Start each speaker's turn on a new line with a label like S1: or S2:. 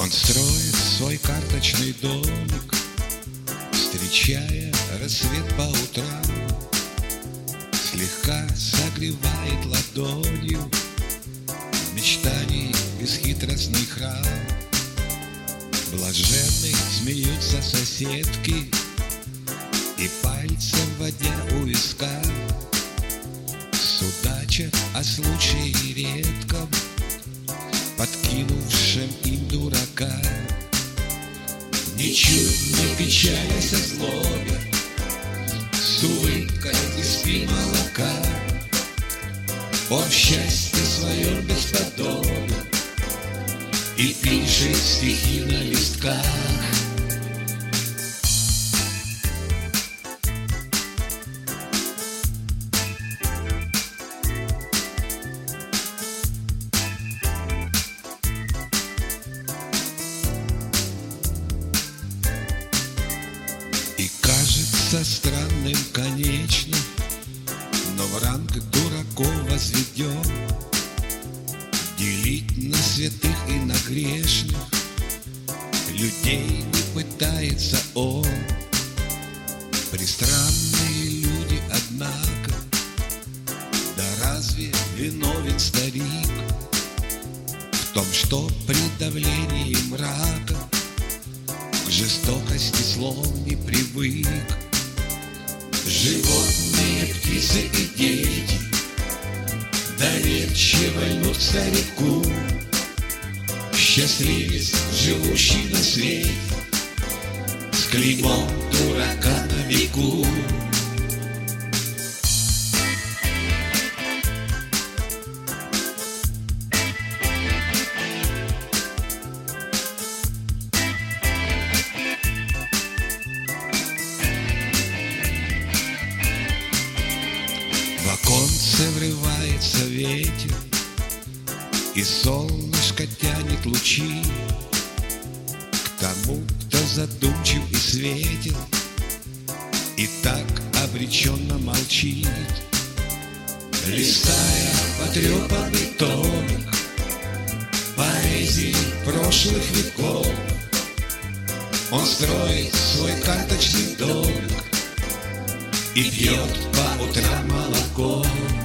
S1: Он строит свой карточный домик, встречая рассвет по утрам, слегка согревает ладонью мечтаний бесхитростный храм. Блаженны смеются соседки и пальцем водя у виска судачат о случае редком, подкинувшем им дурака. Ничуть не печалясь о злобе, с улыбкой из пи молока, он в счастье своем бесподобен и пишет стихи на листках. И кажется странным, конечно, но в ранг дураков возведен делить на святых и на грешных. Людей не пытается он. Пристранные люди, однако, да разве виновен старик в том, что при давлении мрака к жестокости слов не привык? Животные, птицы и дети доверчиво льнут к старику, счастливец, живущий на свете, с клеймом дурака на веку. В оконце врывается ветер, и солнышко тянет лучи к тому, кто задумчив и светил, и так обреченно молчит. Листая потрепанный томик поэзии прошлых веков, он строит свой карточный домик и пьет по утрам молоко.